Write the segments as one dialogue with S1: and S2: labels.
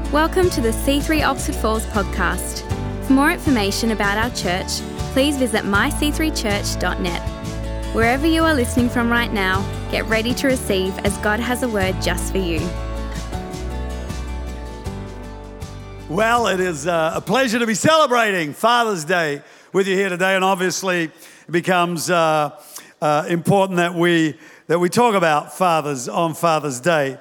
S1: Welcome to the C3 Oxford Falls podcast. For more information about our church, please visit myc3church.net. Wherever you are listening from right now, get ready to receive as God has a word just for you.
S2: Well, it is a pleasure to be celebrating Father's Day with you here today, and obviously it becomes important that we talk about fathers on Father's Day.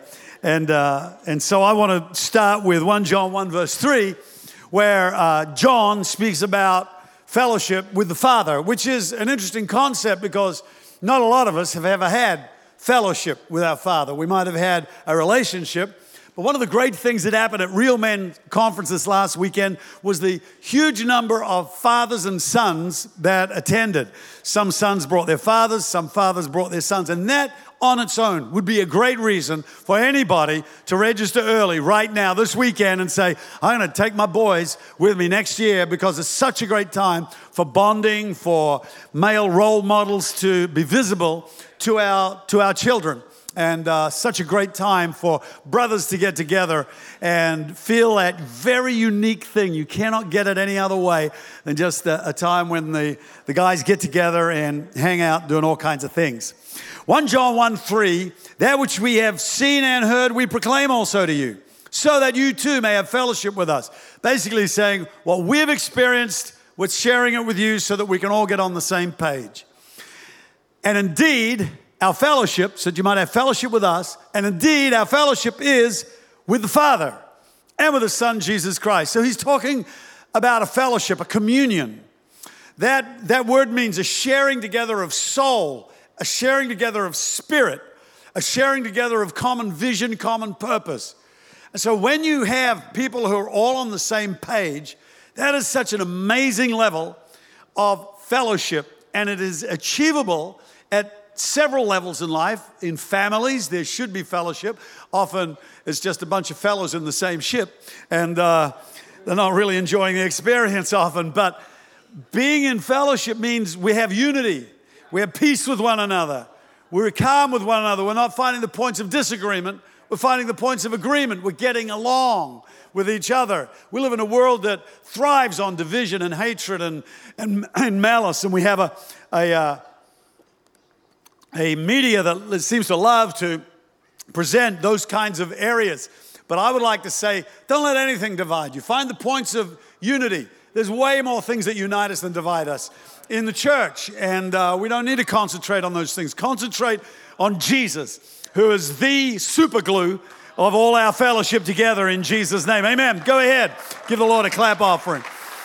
S2: And so I want to start with 1 John 1 verse 3, where John speaks about fellowship with the Father, which is an interesting concept because not a lot of us have ever had fellowship with our Father. We might have had a relationship, but one of the great things that happened at Real Men Conference this last weekend was the huge number of fathers and sons that attended. Some sons brought their fathers, some fathers brought their sons, and that on its own would be a great reason for anybody to register early right now this weekend and say, I'm going to take my boys with me next year, because it's such a great time for bonding, for male role models to be visible to our children. And such a great time for brothers to get together and feel that very unique thing. You cannot get it any other way than just a time when the guys get together and hang out doing all kinds of things. 1 John 1:3, that which we have seen and heard we proclaim also to you, so that you too may have fellowship with us. Basically saying what we've experienced, we're sharing it with you so that we can all get on the same page. And indeed, our fellowship, so that you might have fellowship with us, and indeed our fellowship is with the Father and with the Son, Jesus Christ. So he's talking about a fellowship, a communion. That word means a sharing together of soul, a sharing together of spirit, a sharing together of common vision, common purpose. And so when you have people who are all on the same page, that is such an amazing level of fellowship, and it is achievable at several levels in life. In families, there should be fellowship. Often it's just a bunch of fellows in the same ship, and they're not really enjoying the experience often. But being in fellowship means we have unity. We have peace with one another. We're calm with one another. We're not finding the points of disagreement. We're finding the points of agreement. We're getting along with each other. We live in a world that thrives on division and hatred and malice, and we have a media that seems to love to present those kinds of areas. But I would like to say, don't let anything divide you. Find the points of unity. There's way more things that unite us than divide us in the church. And we don't need to concentrate on those things. Concentrate on Jesus, who is the super glue of all our fellowship together, in Jesus' name. Amen. Go ahead. Give the Lord a clap offering.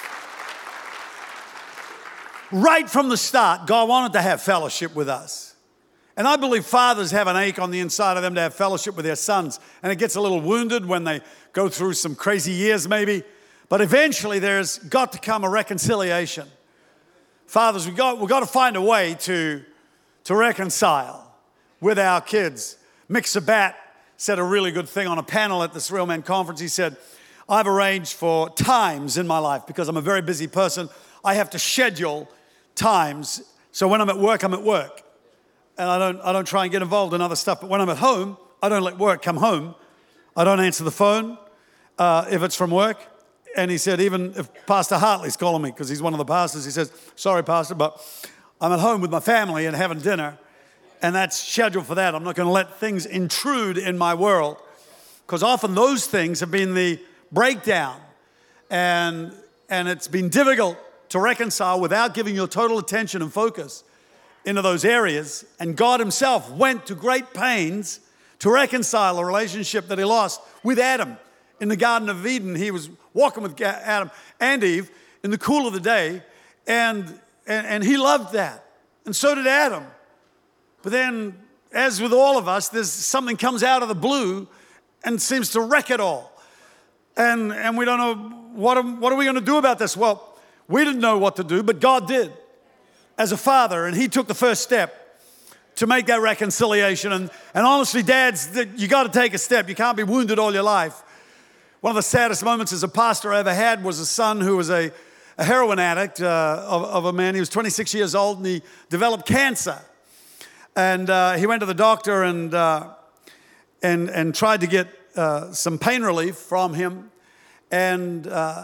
S2: Right from the start, God wanted to have fellowship with us. And I believe fathers have an ache on the inside of them to have fellowship with their sons. And it gets a little wounded when they go through some crazy years maybe. But eventually there's got to come a reconciliation. Fathers, we've got to find a way to reconcile with our kids. Mick Sabat said a really good thing on a panel at this Real Men Conference. He said, I've arranged for times in my life, because I'm a very busy person. I have to schedule times. So when I'm at work, I'm at work. And I don't try and get involved in other stuff. But when I'm at home, I don't let work come home. I don't answer the phone if it's from work. And he said, even if Pastor Hartley's calling me, because he's one of the pastors, he says, sorry, Pastor, but I'm at home with my family and having dinner, and that's scheduled for that. I'm not going to let things intrude in my world, because often those things have been the breakdown. And it's been difficult to reconcile without giving your total attention and focus into those areas. And God himself went to great pains to reconcile a relationship that he lost with Adam in the Garden of Eden. He was walking with Adam and Eve in the cool of the day, and he loved that, and so did Adam. But then, as with all of us, there's something comes out of the blue and seems to wreck it all, and we don't know what are we going to do about this. Well, we didn't know what to do, but God did as a father, and he took the first step to make that reconciliation. And honestly, dads, you got to take a step. You can't be wounded all your life. One of the saddest moments as a pastor I ever had was a son who was a heroin addict of a man. He was 26 years old, and he developed cancer. And he went to the doctor and tried to get some pain relief from him, and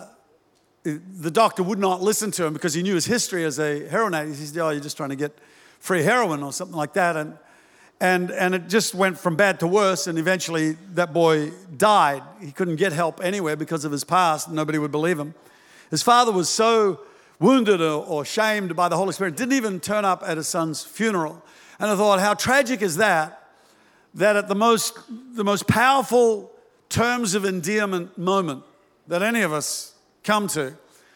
S2: the doctor would not listen to him because he knew his history as a heroin addict. He said, "Oh, you're just trying to get free heroin or something like that," and it just went from bad to worse, and eventually that boy died. He couldn't get help anywhere because of his past. Nobody would believe him. His father was so wounded or shamed by the Holy Spirit, didn't even turn up at his son's funeral. And I thought, how tragic is that at the most powerful terms of endearment moment that any of us come to,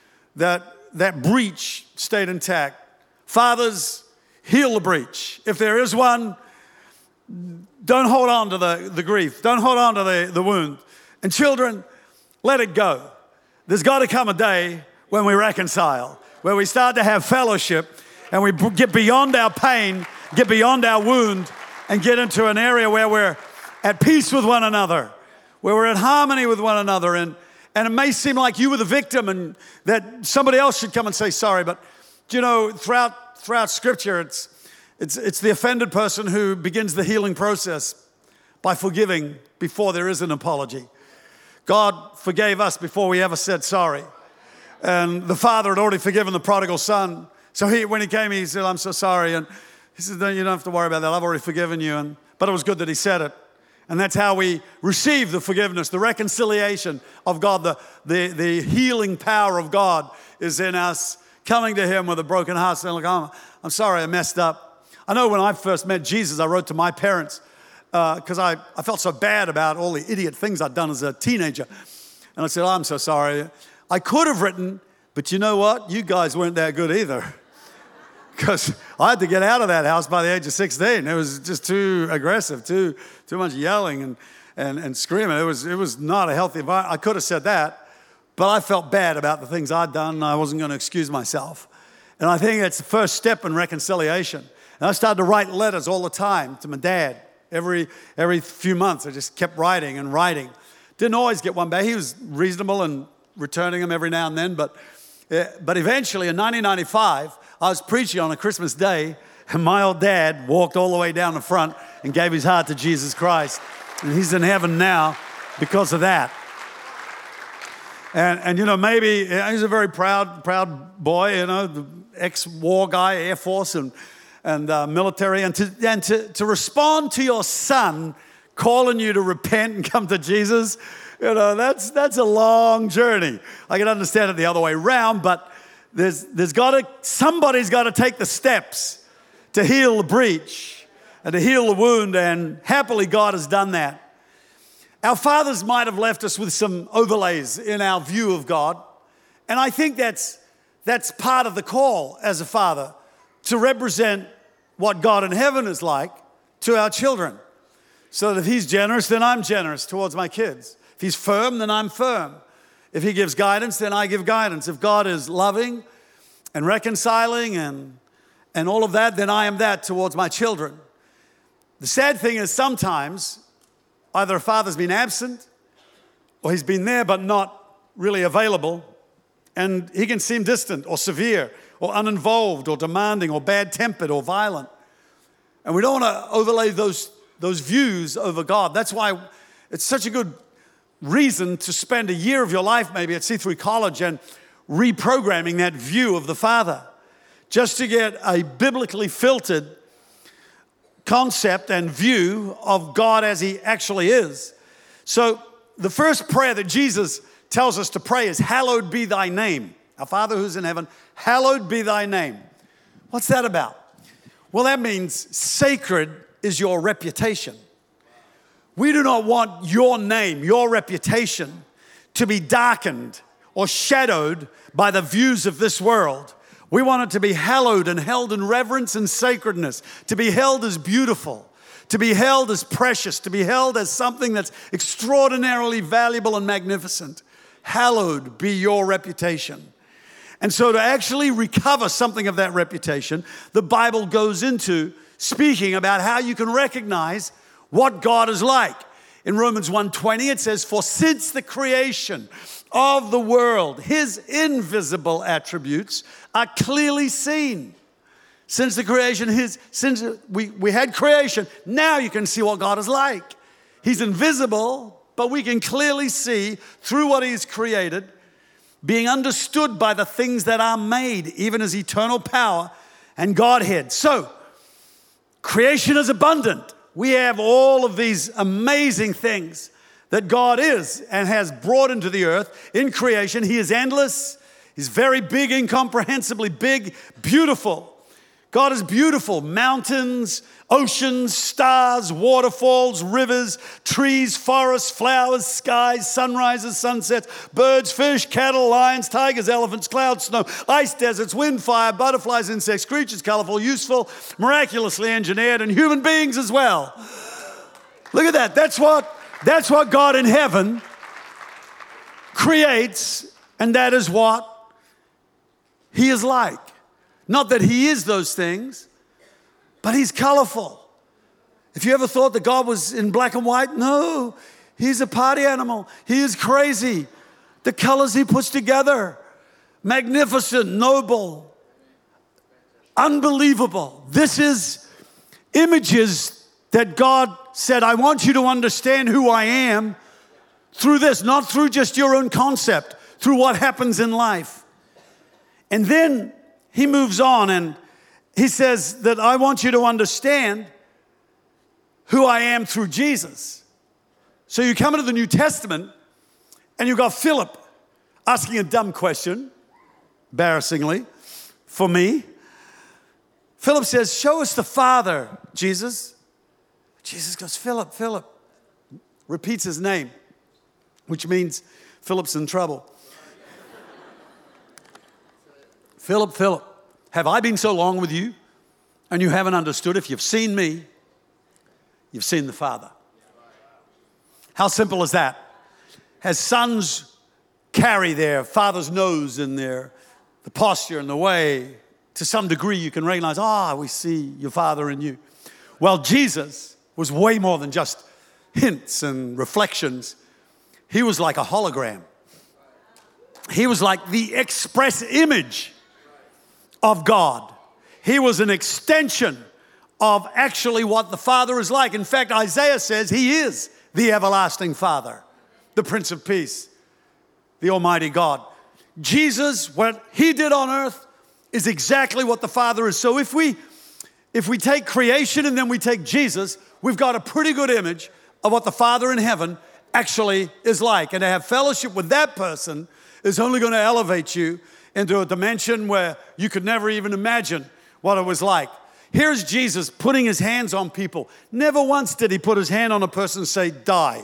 S2: that breach stayed intact. Fathers, heal the breach. If there is one, don't hold on to the grief. Don't hold on to the wound. And children, let it go. There's got to come a day when we reconcile, where we start to have fellowship and we get beyond our pain, get beyond our wound, and get into an area where we're at peace with one another, where we're in harmony with one another. And it may seem like you were the victim and that somebody else should come and say sorry. But, you know, throughout Scripture, it's the offended person who begins the healing process by forgiving before there is an apology. God forgave us before we ever said sorry. And the father had already forgiven the prodigal son. So when he came, he said, "I'm so sorry." And he said, "No, you don't have to worry about that. I've already forgiven you." But it was good that he said it. And that's how we receive the forgiveness, the reconciliation of God. The healing power of God is in us coming to him with a broken heart, saying, "Look, I'm sorry I messed up." I know when I first met Jesus, I wrote to my parents because I felt so bad about all the idiot things I'd done as a teenager. And I said, "I'm so sorry." I could have written, "But you know what? You guys weren't that good either." Because I had to get out of that house by the age of 16. It was just too aggressive, too much yelling and screaming. It was not a healthy environment. I could have said that, but I felt bad about the things I'd done, and I wasn't going to excuse myself. And I think that's the first step in reconciliation. And I started to write letters all the time to my dad. Every few months, I just kept writing and writing. Didn't always get one back. He was reasonable and returning them every now and then, but eventually in 1995, I was preaching on a Christmas day, and my old dad walked all the way down the front and gave his heart to Jesus Christ, and he's in heaven now because of that. And you know, maybe he's a very proud boy, you know, the ex-war guy, Air Force and military, and to respond to your son calling you to repent and come to Jesus. You know, that's a long journey. I can understand it the other way around, but somebody's got to take the steps to heal the breach and to heal the wound, and happily God has done that. Our fathers might have left us with some overlays in our view of God, and I think that's part of the call as a father, to represent what God in heaven is like to our children. So that if he's generous, then I'm generous towards my kids. If he's firm, then I'm firm. If he gives guidance, then I give guidance. If God is loving and reconciling and all of that, then I am that towards my children. The sad thing is sometimes either a father's been absent or he's been there but not really available, and he can seem distant or severe or uninvolved or demanding or bad-tempered or violent. And we don't want to overlay those views over God. That's why it's such a good reason to spend a year of your life maybe at C3 College and reprogramming that view of the Father, just to get a biblically filtered concept and view of God as he actually is. So the first prayer that Jesus tells us to pray is, "Hallowed be thy name." Our Father who's in heaven, hallowed be thy name. What's that about? Well, that means sacred is your reputation. We do not want your name, your reputation, to be darkened or shadowed by the views of this world. We want it to be hallowed and held in reverence and sacredness, to be held as beautiful, to be held as precious, to be held as something that's extraordinarily valuable and magnificent. Hallowed be your reputation. And so to actually recover something of that reputation, the Bible goes into speaking about how you can recognize what God is like. In Romans 1:20, it says, "For since the creation of the world, his invisible attributes are clearly seen." Since the creation, since we had creation, now you can see what God is like. He's invisible, but we can clearly see through what He's created, being understood by the things that are made, even as eternal power and Godhead. So, creation is abundant. We have all of these amazing things that God is and has brought into the earth in creation. He is endless. He's very big, incomprehensibly big, beautiful. God is beautiful. Mountains, oceans, stars, waterfalls, rivers, trees, forests, flowers, skies, sunrises, sunsets, birds, fish, cattle, lions, tigers, elephants, clouds, snow, ice deserts, wind, fire, butterflies, insects, creatures, colorful, useful, miraculously engineered, and human beings as well. Look at that. That's what God in heaven creates, and that is what He is like. Not that He is those things, but He's colorful. If you ever thought that God was in black and white, no, He's a party animal. He is crazy. The colors He puts together, magnificent, noble, unbelievable. This is images that God said, I want you to understand who I am through this, not through just your own concept, through what happens in life. And then He moves on and He says that I want you to understand who I am through Jesus. So you come into the New Testament and you've got Philip asking a dumb question, embarrassingly, for me. Philip says, show us the Father, Jesus. Jesus goes, Philip, repeats his name, which means Philip's in trouble. Philip, have I been so long with you and you haven't understood? If you've seen me, you've seen the Father. How simple is that? As sons carry their father's nose in the posture and the way, to some degree you can recognize, we see your Father in you. Well, Jesus was way more than just hints and reflections. He was like a hologram. He was like the express image of God. He was an extension of actually what the Father is like. In fact, Isaiah says He is the everlasting Father, the Prince of Peace, the Almighty God. Jesus, what He did on earth is exactly what the Father is. So if we take creation and then we take Jesus, we've got a pretty good image of what the Father in heaven actually is like. And to have fellowship with that person is only going to elevate you into a dimension where you could never even imagine what it was like. Here's Jesus putting His hands on people. Never once did He put His hand on a person and say, die.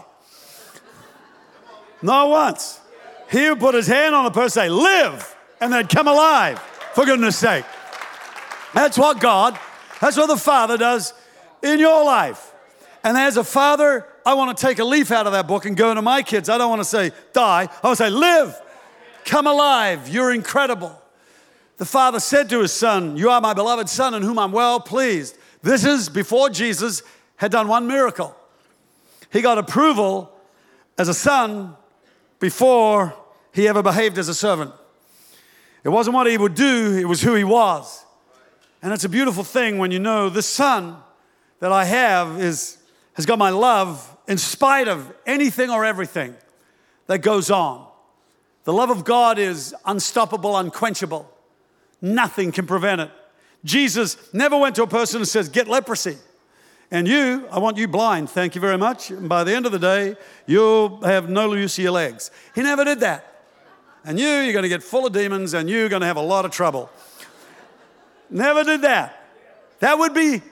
S2: Not once. He would put His hand on a person and say, live, and they'd come alive, for goodness sake. That's what the Father does in your life. And as a father, I want to take a leaf out of that book and go to my kids. I don't want to say, die. I want to say, live, come alive, you're incredible. The Father said to His Son, you are my beloved Son in whom I'm well pleased. This is before Jesus had done one miracle. He got approval as a son before He ever behaved as a servant. It wasn't what He would do, it was who He was. And it's a beautiful thing when you know this Son that I have has got my love in spite of anything or everything that goes on. The love of God is unstoppable, unquenchable. Nothing can prevent it. Jesus never went to a person and says, get leprosy. And I want you blind, thank you very much. And by the end of the day, you'll have no use of your legs. He never did that. And you're going to get full of demons and you're going to have a lot of trouble. Never did that. That'd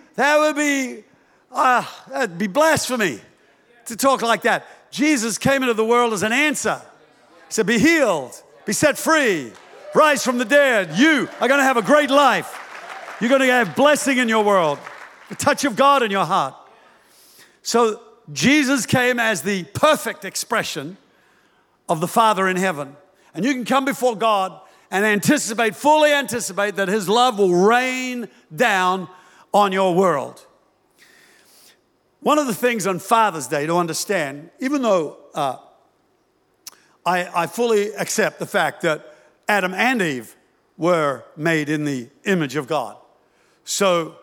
S2: be blasphemy to talk like that. Jesus came into the world as an answer. He said, be healed, be set free, rise from the dead. You are going to have a great life. You're going to have blessing in your world, the touch of God in your heart. So Jesus came as the perfect expression of the Father in heaven. And you can come before God and fully anticipate that His love will rain down on your world. One of the things on Father's Day to understand, even though I fully accept the fact that Adam and Eve were made in the image of God. So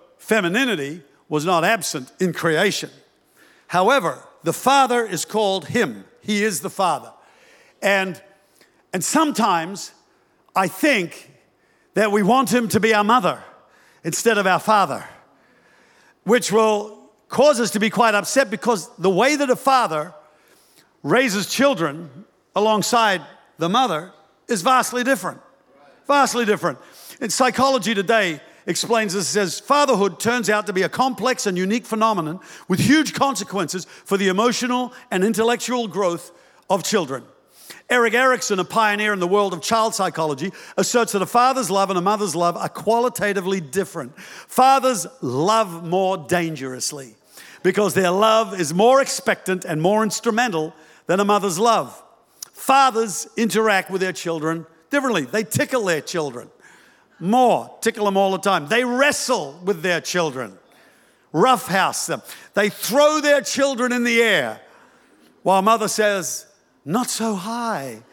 S2: femininity was not absent in creation. However, the Father is called Him, He is the Father. And sometimes I think that we want him to be our mother instead of our father, which will cause us to be quite upset because the way that a father raises children alongside the mother is vastly different. Vastly different. And psychology today explains this, says fatherhood turns out to be a complex and unique phenomenon with huge consequences for the emotional and intellectual growth of children. Erik Erikson, a pioneer in the world of child psychology, asserts that a father's love and a mother's love are qualitatively different. Fathers love more dangerously because their love is more expectant and more instrumental than a mother's love. Fathers interact with their children differently. They tickle their children more, tickle them all the time. They wrestle with their children, roughhouse them. They throw their children in the air while mother says, "Not so high."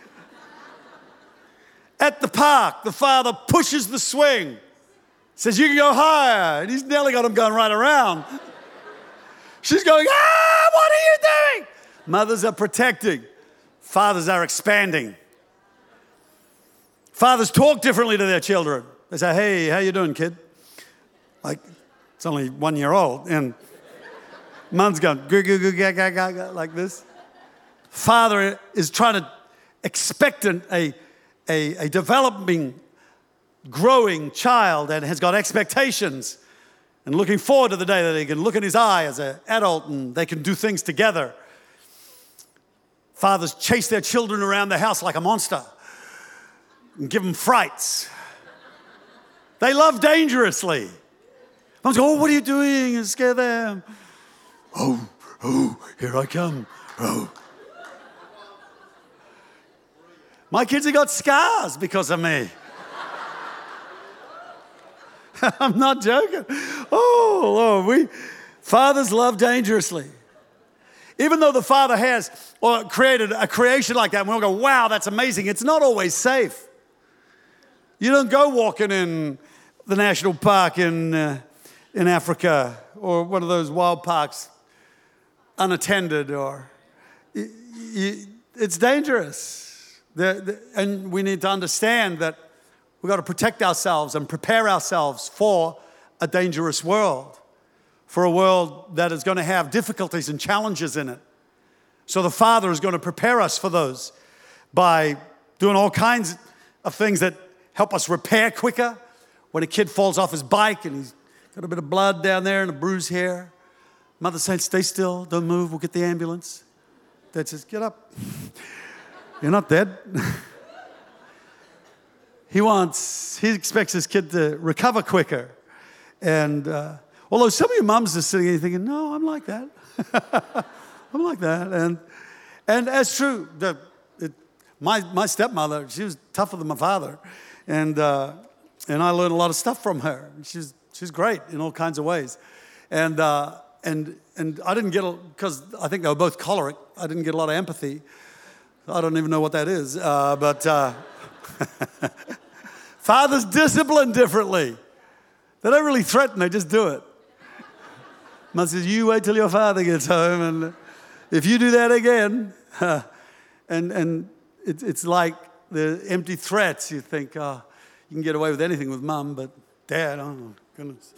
S2: At the park, the father pushes the swing, says, "You can go higher." And he's nearly got him going right around. She's going, "Ah, what are you doing?" Mothers are protecting. Fathers are expanding. Fathers talk differently to their children. They say, "Hey, how you doing, kid?" Like, it's only 1 year old. And mom's going, "Goo, goo, goo, ga, ga, ga, ga," like this. Father is trying to expectant a developing, growing child and has got expectations and looking forward to the day that he can look in his eye as an adult and they can do things together. Fathers chase their children around the house like a monster and give them frights. They love dangerously. Moms go, "Oh, what are you doing?" and scare them. Oh, here I come. Oh. My kids have got scars because of me. I'm not joking. Oh, Lord, fathers love dangerously. Even though the father has created a creation like that, and we'll go, "Wow, that's amazing," it's not always safe. You don't go walking in the national park in Africa or one of those wild parks unattended, or it's dangerous. And we need to understand that we've got to protect ourselves and prepare ourselves for a dangerous world, for a world that is going to have difficulties and challenges in it. So the Father is going to prepare us for those by doing all kinds of things that help us repair quicker. When a kid falls off his bike and he's got a bit of blood down there and a bruise here, mother saying, "Stay still, don't move, we'll get the ambulance." Dad says, "Get up. You're not dead." He expects his kid to recover quicker. And although some of your mums are sitting here thinking, "No, I'm like that." I'm like that. And that's true. My stepmother, she was tougher than my father. And I learned a lot of stuff from her. She's great in all kinds of ways. And I didn't get, because I think they were both choleric, I didn't get a lot of empathy. I don't even know what that is. But fathers discipline differently. They don't really threaten, they just do it. Mom says, "You wait till your father gets home, and if you do that again," and it's like the empty threats. You think, "Oh, you can get away with anything with Mom, but Dad, oh goodness."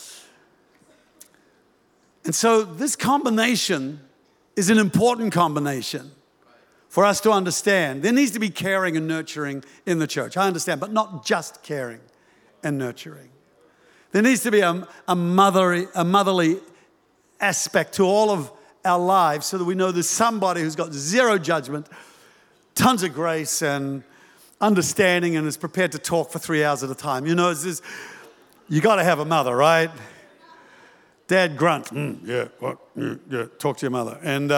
S2: And so this combination is an important combination for us to understand. There needs to be caring and nurturing in the church. I understand, but not just caring and nurturing. There needs to be a motherly aspect to all of our lives so that we know there's somebody who's got zero judgment, tons of grace and understanding, and is prepared to talk for 3 hours at a time. You know, you got to have a mother, right? Dad grunt. Yeah, what? Yeah, talk to your mother.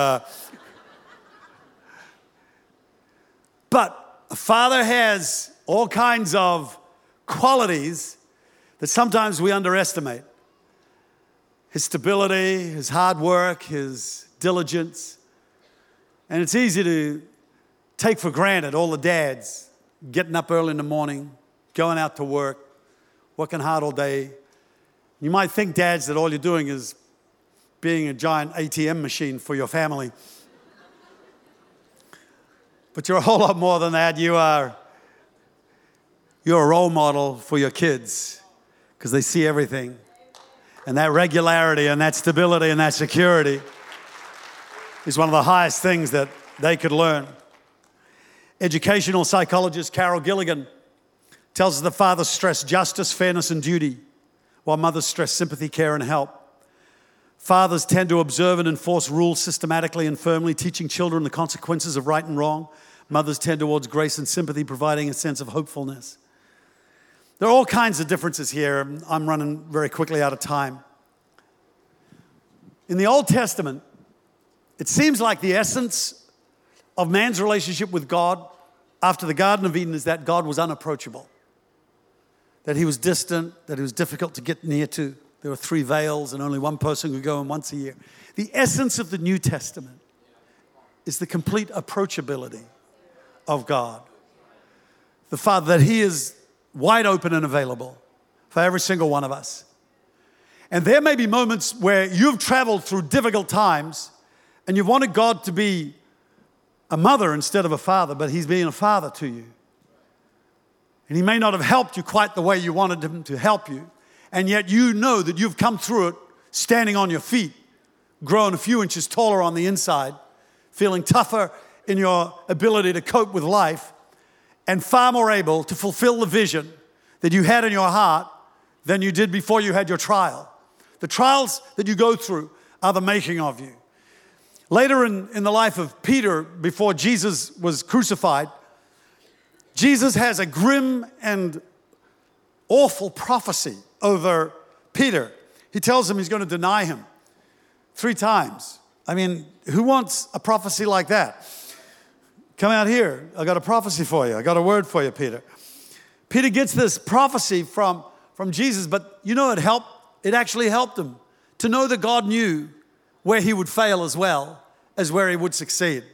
S2: But a father has all kinds of qualities that sometimes we underestimate. His stability, his hard work, his diligence. And it's easy to take for granted all the dads getting up early in the morning, going out to work, working hard all day. You might think, dads, that all you're doing is being a giant ATM machine for your family. But you're a whole lot more than that. You're a role model for your kids because they see everything. And that regularity and that stability and that security is one of the highest things that they could learn. Educational psychologist Carol Gilligan tells us that fathers stress justice, fairness, and duty, while mothers stress sympathy, care, and help. Fathers tend to observe and enforce rules systematically and firmly, teaching children the consequences of right and wrong. Mothers tend towards grace and sympathy, providing a sense of hopefulness. There are all kinds of differences here. I'm running very quickly out of time. In the Old Testament, it seems like the essence of man's relationship with God after the Garden of Eden is that God was unapproachable, that he was distant, that he was difficult to get near to. There were 3 veils and only one person could go in once a year. The essence of the New Testament is the complete approachability of God. The Father, that he is wide open and available for every single one of us. And there may be moments where you've traveled through difficult times and you wanted God to be a mother instead of a father, but he's being a father to you. And he may not have helped you quite the way you wanted him to help you. And yet you know that you've come through it standing on your feet, grown a few inches taller on the inside, feeling tougher in your ability to cope with life, and far more able to fulfill the vision that you had in your heart than you did before you had your trial. The trials that you go through are the making of you. Later in the life of Peter, before Jesus was crucified, Jesus has a grim and awful prophecy over Peter. He tells him he's going to deny him 3 times. I mean, who wants a prophecy like that? Come out here. I got a prophecy for you. I got a word for you, Peter. Peter gets this prophecy from Jesus, but you know it actually helped him to know that God knew where he would fail as well as where he would succeed.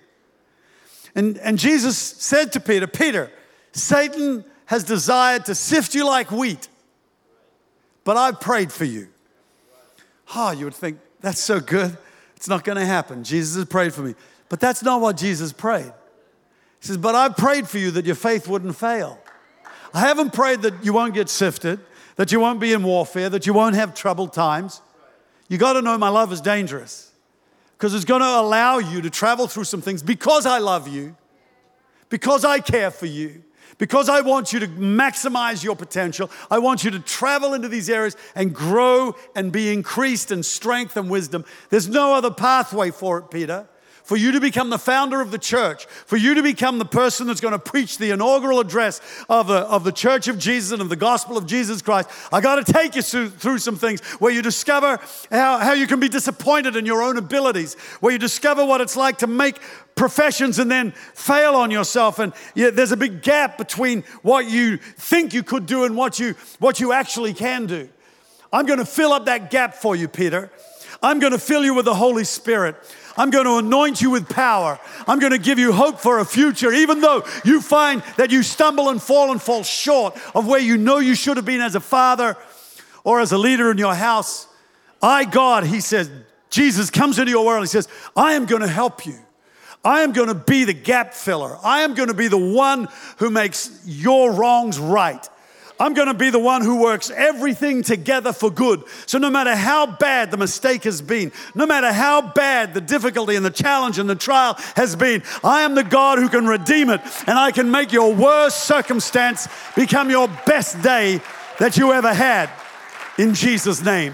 S2: And Jesus said to Peter, Peter, Satan has desired to sift you like wheat, but I've prayed for you. Oh, you would think, that's so good. It's not going to happen. Jesus has prayed for me. But that's not what Jesus prayed. He says, but I prayed for you that your faith wouldn't fail. I haven't prayed that you won't get sifted, that you won't be in warfare, that you won't have troubled times. You got to know my love is dangerous because it's going to allow you to travel through some things because I love you, because I care for you, because I want you to maximize your potential. I want you to travel into these areas and grow and be increased in strength and wisdom. There's no other pathway for it, Peter. For you to become the founder of the church, for you to become the person that's going to preach the inaugural address of the Church of Jesus and of the gospel of Jesus Christ, I got to take you through some things where you discover how you can be disappointed in your own abilities, where you discover what it's like to make professions and then fail on yourself. And there's a big gap between what you think you could do and what you actually can do. I'm going to fill up that gap for you, Peter. I'm going to fill you with the Holy Spirit. I'm going to anoint you with power. I'm going to give you hope for a future, even though you find that you stumble and fall short of where you know you should have been as a father or as a leader in your house. God, he says, Jesus comes into your world. He says, I am going to help you. I am going to be the gap filler. I am going to be the one who makes your wrongs right. I'm going to be the one who works everything together for good. So no matter how bad the mistake has been, no matter how bad the difficulty and the challenge and the trial has been, I am the God who can redeem it, and I can make your worst circumstance become your best day that you ever had, in Jesus' name.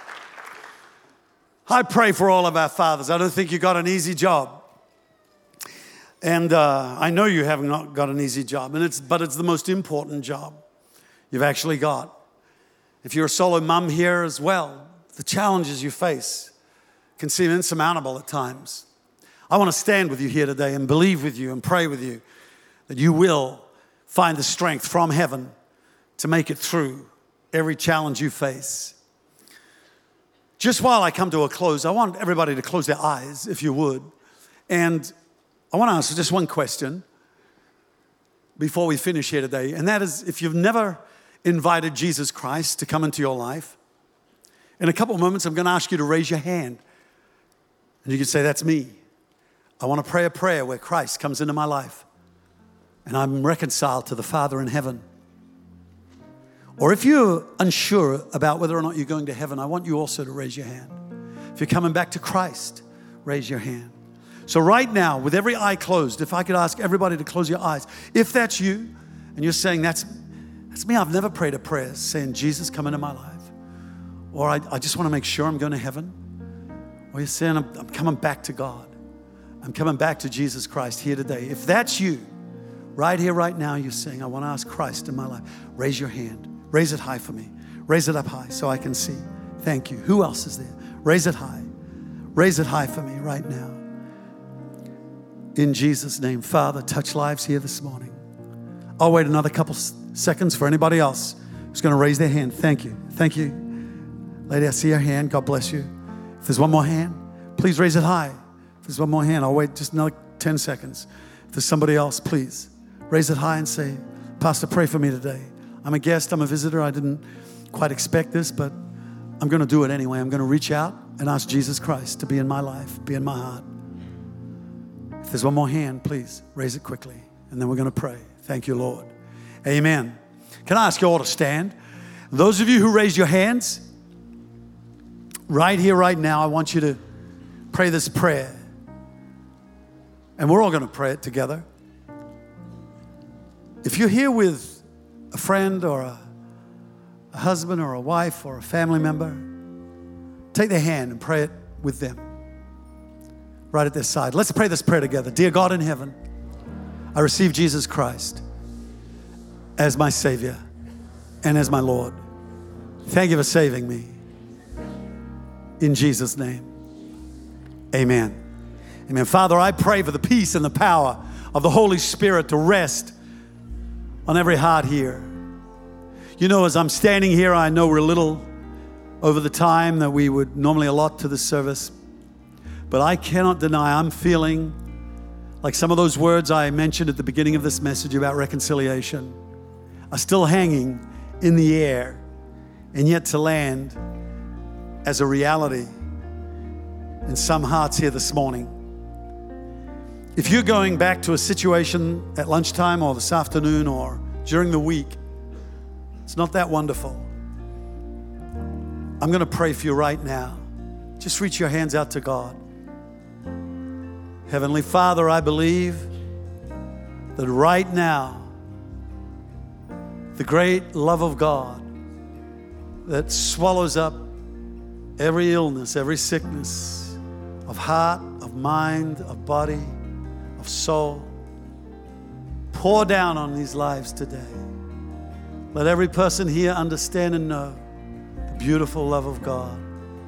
S2: I pray for all of our fathers. I don't think you got an easy job. And I know you have not got an easy job, but it's the most important job you've actually got. If you're a solo mum here as well, the challenges you face can seem insurmountable at times. I want to stand with you here today and believe with you and pray with you that you will find the strength from heaven to make it through every challenge you face. Just while I come to a close, I want everybody to close their eyes, if you would. And I want to ask just one question before we finish here today. And that is, if you've never invited Jesus Christ to come into your life, in a couple of moments, I'm going to ask you to raise your hand. And you can say, that's me. I want to pray a prayer where Christ comes into my life. and I'm reconciled to the Father in heaven. Or if you're unsure about whether or not you're going to heaven, I want you also to raise your hand. If you're coming back to Christ, raise your hand. So right now, with every eye closed, if I could ask everybody to close your eyes. If that's you, and you're saying, that's me, I've never prayed a prayer saying, Jesus, come into my life. Or I just want to make sure I'm going to heaven. Or you're saying, I'm coming back to God. I'm coming back to Jesus Christ here today. If that's you, right here, right now, you're saying, I want to ask Christ in my life. Raise your hand. Raise it high for me. Raise it up high so I can see. Thank you. Who else is there? Raise it high. Raise it high for me right now. In Jesus' name, Father, touch lives here this morning. I'll wait another couple seconds for anybody else who's going to raise their hand. Thank you. Thank you. Lady, I see your hand. God bless you. If there's one more hand, please raise it high. If there's one more hand, I'll wait just another 10 seconds. If there's somebody else, please raise it high and say, Pastor, pray for me today. I'm a guest. I'm a visitor. I didn't quite expect this, but I'm going to do it anyway. I'm going to reach out and ask Jesus Christ to be in my life, be in my heart. If there's one more hand, please raise it quickly, and then we're going to pray. Thank you, Lord. Amen. Can I ask you all to stand? Those of you who raised your hands, right here, right now, I want you to pray this prayer. And we're all going to pray it together. If you're here with a friend or a husband or a wife or a family member, take their hand and pray it with them right at their side. Let's pray this prayer together. Dear God in heaven, I receive Jesus Christ as my Savior and as my Lord. Thank you for saving me. In Jesus' name, amen. Amen. Father, I pray for the peace and the power of the Holy Spirit to rest on every heart here. You know, as I'm standing here, I know we're a little over the time that we would normally allot to the service, but I cannot deny I'm feeling like some of those words I mentioned at the beginning of this message about reconciliation are still hanging in the air and yet to land as a reality in some hearts here this morning. If you're going back to a situation at lunchtime or this afternoon or during the week, it's not that wonderful. I'm going to pray for you right now. Just reach your hands out to God. Heavenly Father, I believe that right now, the great love of God that swallows up every illness, every sickness of heart, of mind, of body, of soul, pour down on these lives today. Let every person here understand and know the beautiful love of God.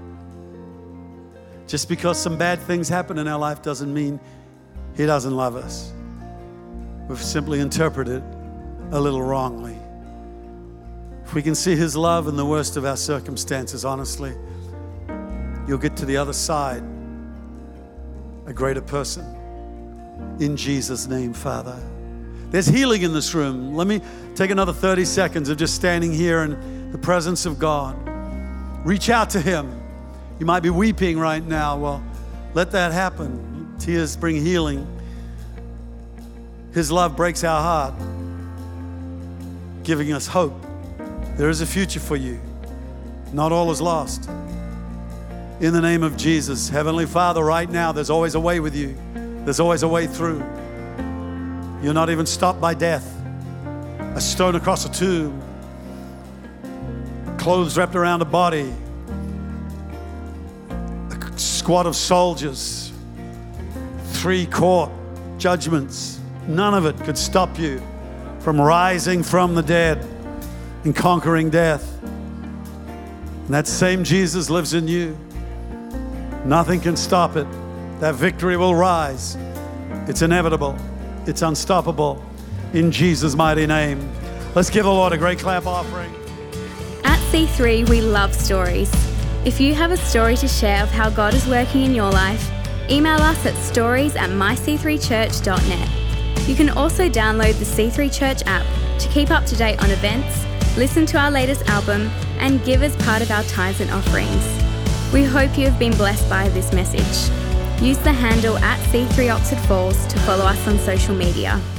S2: Just because some bad things happen in our life doesn't mean He doesn't love us. We've simply interpreted a little wrongly. If we can see His love in the worst of our circumstances, honestly, you'll get to the other side a greater person. In Jesus' name, Father. There's healing in this room. Let me take another 30 seconds of just standing here in the presence of God. Reach out to Him. You might be weeping right now. Well, let that happen. Tears bring healing. His love breaks our heart, giving us hope. There is a future for you. Not all is lost. In the name of Jesus, Heavenly Father, right now, there's always a way with you. There's always a way through. You're not even stopped by death. A stone across a tomb, clothes wrapped around a body, a squad of soldiers, 3 court judgments. None of it could stop you from rising from the dead and conquering death. And that same Jesus lives in you. Nothing can stop it. That victory will rise. It's inevitable. It's unstoppable. In Jesus' mighty name. Let's give the Lord a great clap offering.
S1: At C3, we love stories. If you have a story to share of how God is working in your life, email us at stories@my3church.net. You can also download the C3 Church app to keep up to date on events, listen to our latest album, and give as part of our tithes and offerings. We hope you have been blessed by this message. Use the handle @C3 Oxford Falls to follow us on social media.